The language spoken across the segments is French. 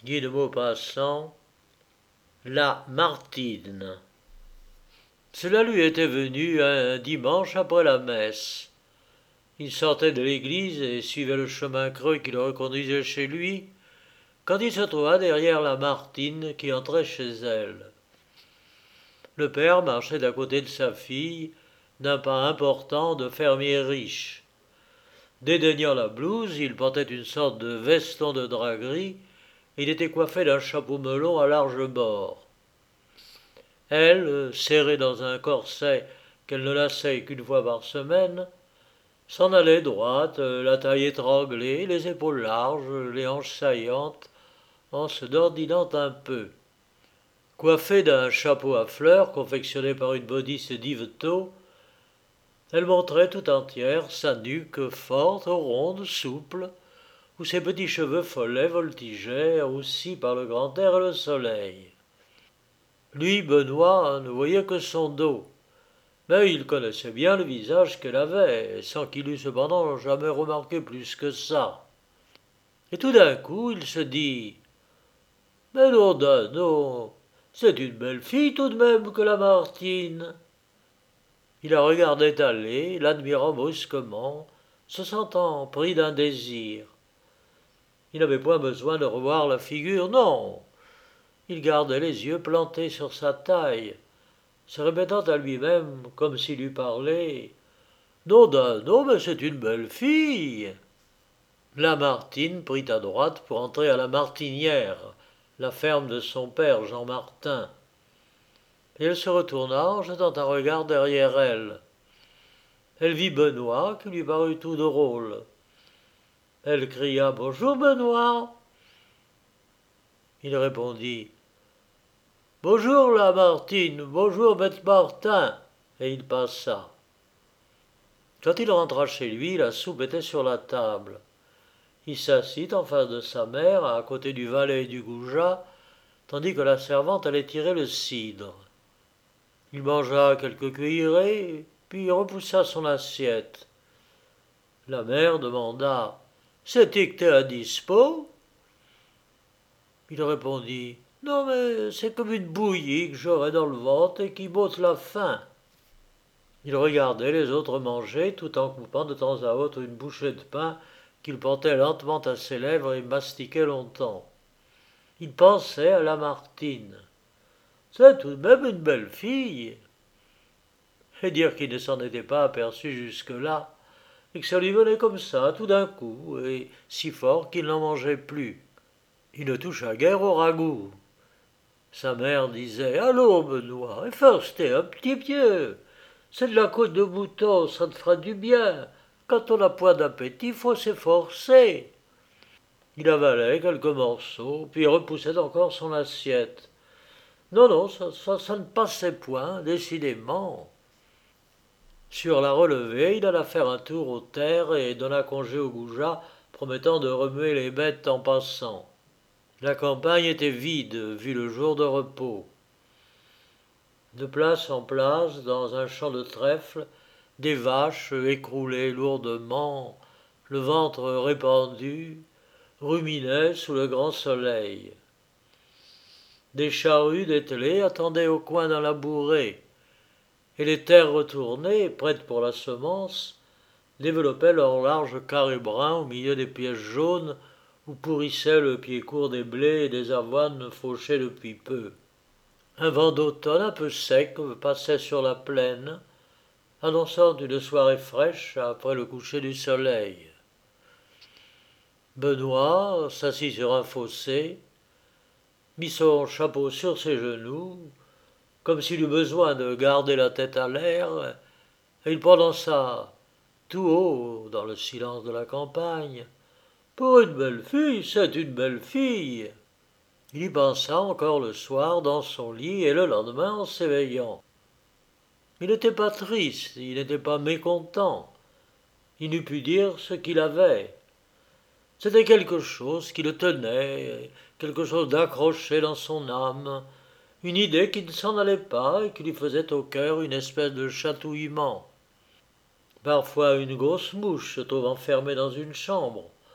Guy de Maupassant, la Martine. Cela lui était venu un dimanche après la messe. Il sortait de l'église et suivait le chemin creux qui le reconduisait chez lui, quand il se trouva derrière la Martine qui entrait chez elle. Le père marchait à côté de sa fille, d'un pas important de fermier riche. Dédaignant la blouse, il portait une sorte de veston de drap gris, et il était coiffé d'un chapeau melon à large bord. Elle, serrée dans un corset qu'elle ne lassait qu'une fois par semaine, s'en allait droite, la taille étranglée, les épaules larges, les hanches saillantes, en se dordinant un peu. Coiffée d'un chapeau à fleurs confectionné par une modiste d'Yvetot, elle montrait tout entière sa nuque forte, ronde, souple, où ses petits cheveux follets voltigeaient, roussis par le grand air et le soleil. Lui, Benoît, ne voyait que son dos, mais il connaissait bien le visage qu'elle avait, sans qu'il eût cependant jamais remarqué plus que ça. Et tout d'un coup, il se dit « Mais non d'un nom, c'est une belle fille tout de même que la Martine !» Il la regardait aller, l'admirant brusquement, se sentant pris d'un désir. Il n'avait point besoin de revoir la figure, non. Il gardait les yeux plantés sur sa taille, se répétant à lui-même, comme s'il eût parlé « Nom d'un nom, mais c'est une belle fille !» Lamartine prit à droite pour entrer à la Martinière, la ferme de son père Jean Martin. Et elle se retourna en jetant un regard derrière elle. Elle vit Benoît, qui lui parut tout drôle. Elle cria « Bonjour, Benoît !» Il répondit « Bonjour, Lamartine, bonjour, maître Martin !» et il passa. Quand il rentra chez lui, la soupe était sur la table. Il s'assit en face de sa mère, à côté du valet et du goujat, tandis que la servante allait tirer le cidre. Il mangea quelques cuillerées, puis repoussa son assiette. La mère demanda « C'est-il que t'es indispo ?» Il répondit « Non, mais c'est comme une bouillie que j'aurais dans le ventre et qui m'ôte la faim. » Il regardait les autres manger, tout en coupant de temps à autre une bouchée de pain qu'il portait lentement à ses lèvres et mastiquait longtemps. Il pensait à Lamartine. C'est tout de même une belle fille. Et dire qu'il ne s'en était pas aperçu jusque-là, et que ça lui venait comme ça, tout d'un coup, et si fort qu'il n'en mangeait plus. Il ne toucha guère au ragoût. Sa mère disait « Allons, Benoît, efforce-toi un petit peu. C'est de la côte de mouton, ça te fera du bien. Quand on n'a point d'appétit, faut s'efforcer. » Il avalait quelques morceaux, puis repoussait encore son assiette. Non, non, ça ne passait point, décidément. Sur la relevée, il alla faire un tour aux terres et donna congé au goujat, promettant de remuer les bêtes en passant. La campagne était vide, vu le jour de repos. De place en place, dans un champ de trèfle, des vaches écroulées lourdement, le ventre répandu, ruminaient sous le grand soleil. Des charrues dételées attendaient au coin d'un labouret, et les terres retournées, prêtes pour la semence, développaient leurs larges carrés bruns au milieu des pièces jaunes où pourrissait le pied court des blés et des avoines fauchées depuis peu. Un vent d'automne un peu sec passait sur la plaine, annonçant une soirée fraîche après le coucher du soleil. Benoît s'assit sur un fossé, mit son chapeau sur ses genoux, comme s'il eût besoin de garder la tête à l'air, et il prononça tout haut, dans le silence de la campagne, « Pour une belle fille, c'est une belle fille !» Il y pensa encore le soir dans son lit et le lendemain en s'éveillant. Il n'était pas triste, il n'était pas mécontent. Il n'eût pu dire ce qu'il avait. C'était quelque chose qui le tenait, quelque chose d'accroché dans son âme, une idée qui ne s'en allait pas et qui lui faisait au cœur une espèce de chatouillement. Parfois une grosse mouche se trouve enfermée dans une chambre.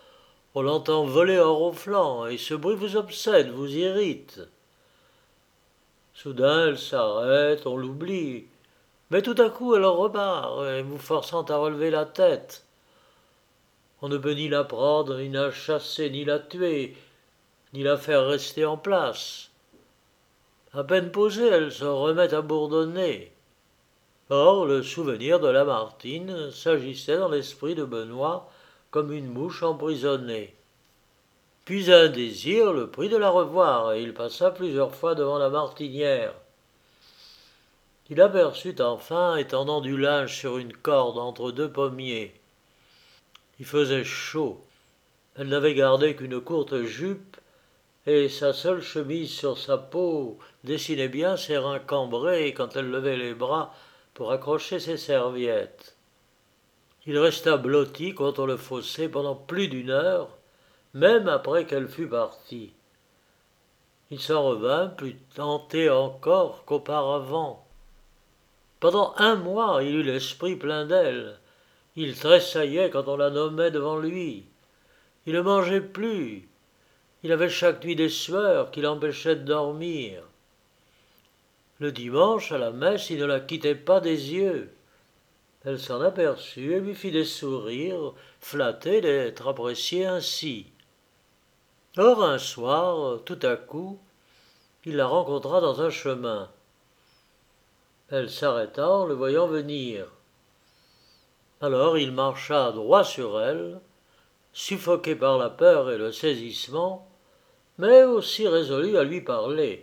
On l'entend voler en ronflant, et ce bruit vous obsède, vous irrite. Soudain, elle s'arrête, on l'oublie. Mais tout à coup, elle repart, et vous forçant à relever la tête. On ne peut ni la prendre, ni la chasser, ni la tuer, ni la faire rester en place. À peine posée, elle se remet à bourdonner. Or, le souvenir de Lamartine s'agissait dans l'esprit de Benoît comme une mouche emprisonnée. Puis un désir le prit de la revoir, et il passa plusieurs fois devant la martinière. Il aperçut enfin étendant du linge sur une corde entre deux pommiers. Il faisait chaud. Elle n'avait gardé qu'une courte jupe, et sa seule chemise sur sa peau dessinait bien ses reins cambrés quand elle levait les bras pour accrocher ses serviettes. Il resta blotti contre le fossé pendant plus d'1 heure, même après qu'elle fût partie. Il s'en revint plus tenté encore qu'auparavant. Pendant 1 mois, il eut l'esprit plein d'elle. Il tressaillait quand on la nommait devant lui. Il ne mangeait plus. Il avait chaque nuit des sueurs qui l'empêchaient de dormir. Le dimanche, à la messe, il ne la quittait pas des yeux. Elle s'en aperçut et lui fit des sourires, flattés d'être appréciée ainsi. Or, un soir, tout à coup, il la rencontra dans un chemin. Elle s'arrêta en le voyant venir. Alors il marcha droit sur elle, suffoqué par la peur et le saisissement, mais aussi résolu à lui parler.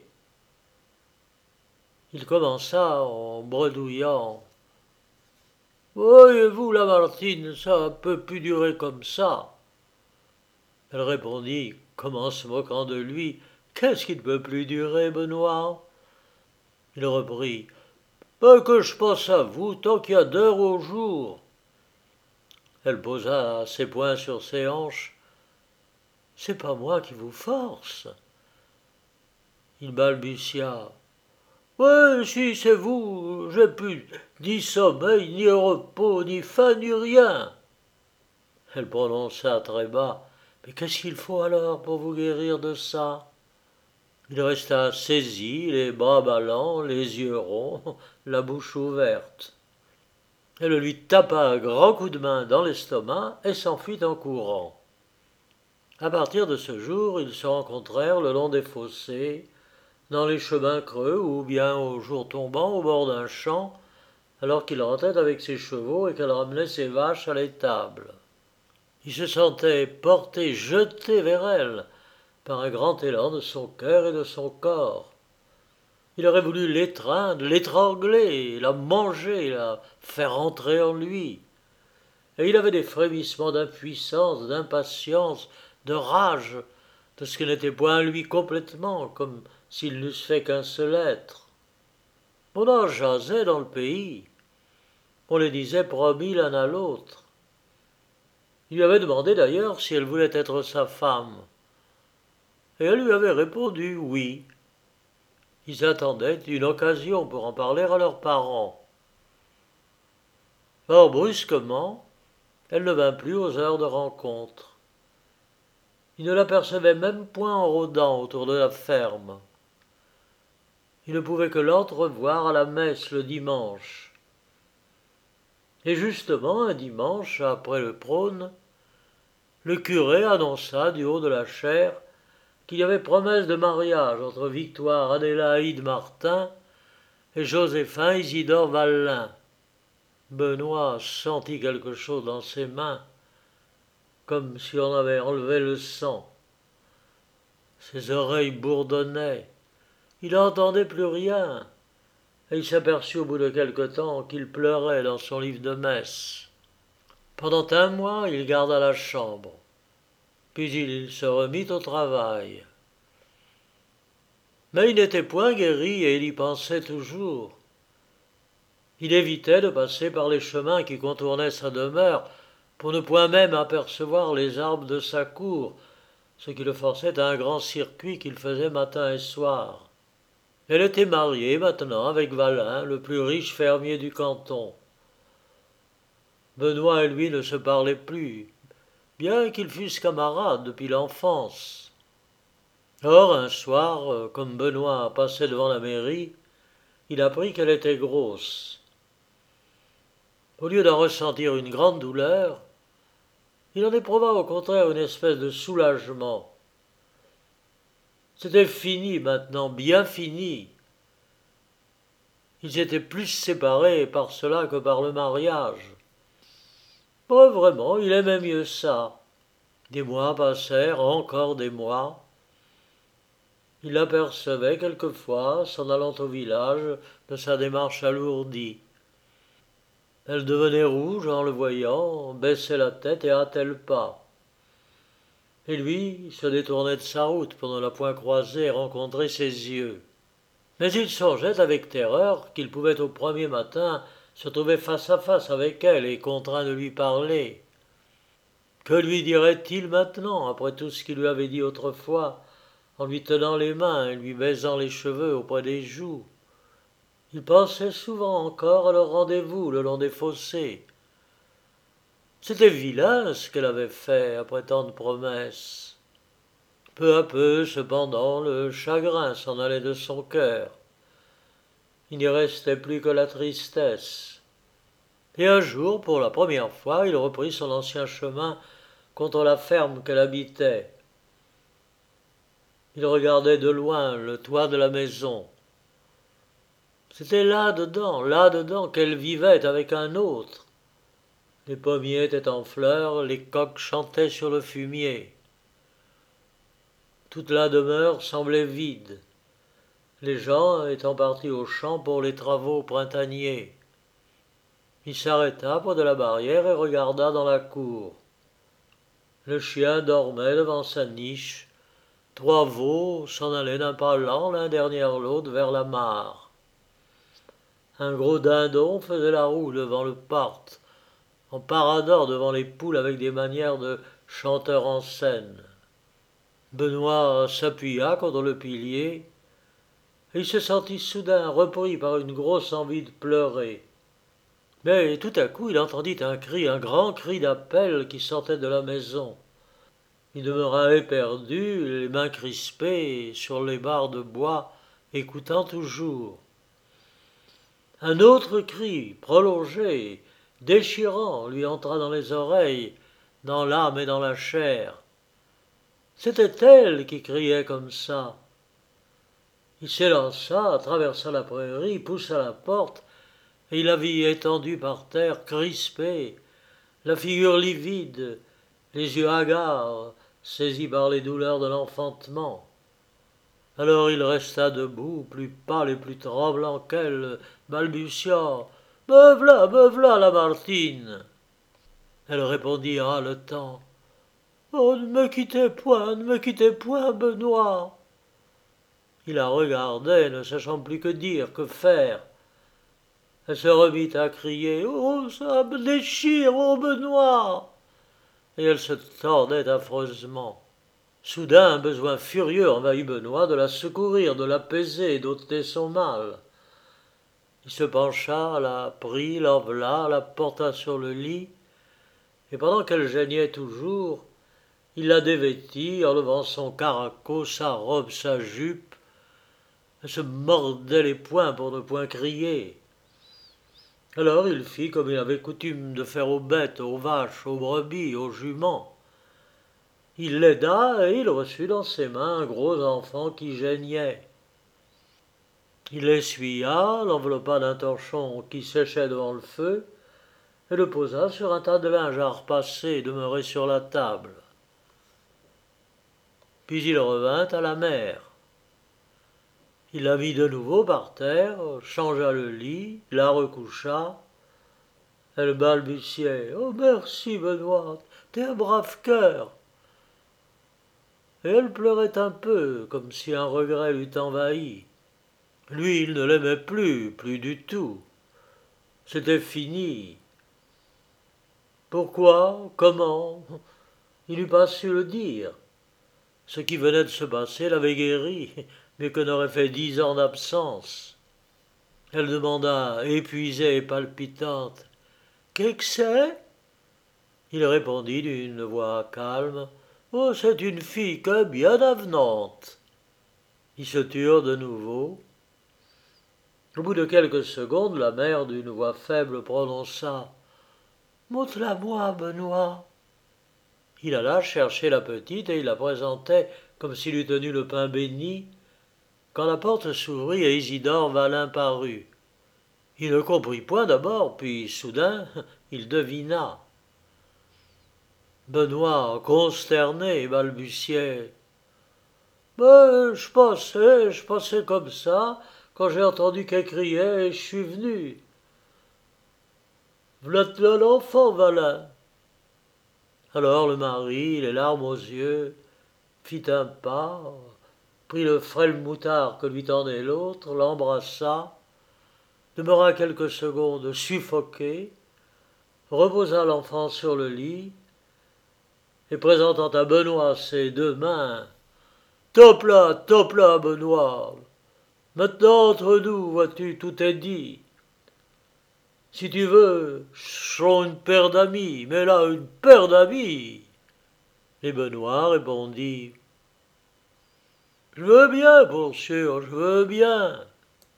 Il commença en bredouillant. Voyez-vous, Lamartine, ça ne peut plus durer comme ça. Elle répondit, comme en se moquant de lui. Qu'est-ce qui ne peut plus durer, Benoît? Il reprit. Que je pense à vous tant qu'il y a d'heures au jour. Elle posa ses poings sur ses hanches. C'est pas moi qui vous force. Il balbutia. Ouais, si c'est vous, j'ai plus ni sommeil, ni repos, ni faim, ni rien. Elle prononça très bas. Mais qu'est-ce qu'il faut alors pour vous guérir de ça? Il resta saisi, les bras ballants, les yeux ronds, la bouche ouverte. Elle lui tapa un grand coup de main dans l'estomac et s'enfuit en courant. À partir de ce jour, ils se rencontrèrent le long des fossés, dans les chemins creux ou bien au jour tombant au bord d'un champ, alors qu'il rentrait avec ses chevaux et qu'elle ramenait ses vaches à l'étable. Il se sentait porté, jeté vers elle, par un grand élan de son cœur et de son corps. Il aurait voulu l'étreindre, l'étrangler, la manger, la faire entrer en lui. Et il avait des frémissements d'impuissance, d'impatience, de rage, de ce qui n'était point lui complètement, comme s'ils n'eussent fait qu'un seul être. On en jasait dans le pays. On les disait promis l'un à l'autre. Il lui avait demandé d'ailleurs si elle voulait être sa femme. Et elle lui avait répondu oui. Ils attendaient une occasion pour en parler à leurs parents. Or, brusquement, elle ne vint plus aux heures de rencontre. Il ne l'apercevait même point en rôdant autour de la ferme. Il ne pouvait que l'entrevoir à la messe le dimanche. Et justement, un dimanche, après le prône, le curé annonça du haut de la chaire qu'il y avait promesse de mariage entre Victoire Adélaïde Martin et Joséphin Isidore Vallin. Benoît sentit quelque chose dans ses mains, comme si on avait enlevé le sang. Ses oreilles bourdonnaient. Il n'entendait plus rien, et il s'aperçut au bout de quelque temps qu'il pleurait dans son livre de messe. Pendant 1 mois, il garda la chambre, puis il se remit au travail. Mais il n'était point guéri et il y pensait toujours. Il évitait de passer par les chemins qui contournaient sa demeure pour ne point même apercevoir les arbres de sa cour, ce qui le forçait à un grand circuit qu'il faisait matin et soir. Elle était mariée maintenant avec Vallin, le plus riche fermier du canton. Benoît et lui ne se parlaient plus, bien qu'ils fussent camarades depuis l'enfance. Or, un soir, comme Benoît passait devant la mairie, il apprit qu'elle était grosse. Au lieu d'en ressentir une grande douleur, il en éprouva au contraire une espèce de soulagement. C'était fini maintenant, bien fini. Ils étaient plus séparés par cela que par le mariage. Oh, vraiment, il aimait mieux ça. Des mois passèrent, encore des mois. Il l'apercevait quelquefois, s'en allant au village, de sa démarche alourdie. Elle devenait rouge en le voyant, baissait la tête et hâtait le pas. Et lui se détournait de sa route pour ne la point croiser et rencontrer ses yeux. Mais il songeait avec terreur qu'il pouvait au premier matin se trouver face à face avec elle et contraint de lui parler. Que lui dirait-il maintenant, après tout ce qu'il lui avait dit autrefois, en lui tenant les mains et lui baisant les cheveux auprès des joues? Il pensait souvent encore à leur rendez-vous le long des fossés. C'était vilain ce qu'elle avait fait après tant de promesses. Peu à peu, cependant, le chagrin s'en allait de son cœur. Il n'y restait plus que la tristesse. Et un jour, pour la première fois, il reprit son ancien chemin contre la ferme qu'elle habitait. Il regardait de loin le toit de la maison. C'était là-dedans qu'elle vivait avec un autre. Les pommiers étaient en fleurs, les coqs chantaient sur le fumier. Toute la demeure semblait vide, les gens étant partis aux champs pour les travaux printaniers. Il s'arrêta près de la barrière et regarda dans la cour. Le chien dormait devant sa niche. 3 veaux s'en allaient d'un pas lent l'un derrière l'autre vers la mare. Un gros dindon faisait la roue devant le porte, en paradant devant les poules avec des manières de chanteur en scène. Benoît s'appuya contre le pilier, et il se sentit soudain repris par une grosse envie de pleurer. Mais tout à coup il entendit un grand cri d'appel qui sortait de la maison. Il demeura éperdu, les mains crispées sur les barres de bois, écoutant toujours. Un autre cri, prolongé, déchirant, lui entra dans les oreilles, dans l'âme et dans la chair. C'était elle qui criait comme ça. Il s'élança, traversa la prairie, poussa la porte, et il la vit étendue par terre, crispée, la figure livide, les yeux hagards, saisis par les douleurs de l'enfantement. Alors il resta debout, plus pâle et plus tremblant qu'elle, balbutiant « Me v'là, Lamartine !» Elle répondit en haletant « Oh, ne me quittez point, Benoît !» Il la regardait, ne sachant plus que dire, que faire. Elle se remit à crier « Oh, ça me déchire, oh Benoît !» Et elle se tordait affreusement. Soudain, un besoin furieux envahit Benoît de la secourir, de l'apaiser et d'ôter son mal. Il se pencha, la prit, l'envela, la porta sur le lit, et pendant qu'elle geignait toujours, il la dévêtit, enlevant son caraco, sa robe, sa jupe. Elle se mordait les poings pour ne point crier. Alors il fit comme il avait coutume de faire aux bêtes, aux vaches, aux brebis, aux juments. Il l'aida et il reçut dans ses mains un gros enfant qui geignait. Il l'essuya, l'enveloppa d'un torchon qui séchait devant le feu, et le posa sur un tas de linge à repasser demeuré sur la table. Puis il revint à la mère. Il la mit de nouveau par terre, changea le lit, la recoucha. Elle balbutiait « Oh, merci, Benoît, t'es un brave cœur !» Et elle pleurait un peu, comme si un regret l'eût envahi. Lui, il ne l'aimait plus, plus du tout. C'était fini. Pourquoi? Comment? Il n'eût pas su le dire. Ce qui venait de se passer l'avait guéri, mais que n'aurait fait 10 ans d'absence. Elle demanda, épuisée et palpitante, « Qu'est-ce que c'est ?» Il répondit d'une voix calme: « Oh, c'est une fille que bien avenante. » Ils se turent de nouveau. Au bout de quelques secondes, la mère d'une voix faible prononça: « Montre-la-moi, Benoît. » Il alla chercher la petite et il la présentait comme s'il eût tenu le pain béni, quand la porte s'ouvrit et Isidore Valin parut. Il ne comprit point d'abord, puis soudain il devina. Benoît, consterné, balbutiait: « Ben, je passais comme ça, quand j'ai entendu qu'elle criait, je suis venu. V'là l'enfant, Valin. » Alors le mari, les larmes aux yeux, fit un pas, prit le frêle moutard que lui tendait l'autre, l'embrassa, demeura quelques secondes suffoqué, reposa l'enfant sur le lit, et présentant à Benoît ses deux mains: « Top là, Benoît. Maintenant, entre nous, vois-tu, tout est dit. Si tu veux, serons une paire d'amis, mais là, une paire d'amis. » Et Benoît répondit: « Je veux bien, pour sûr, je veux bien. »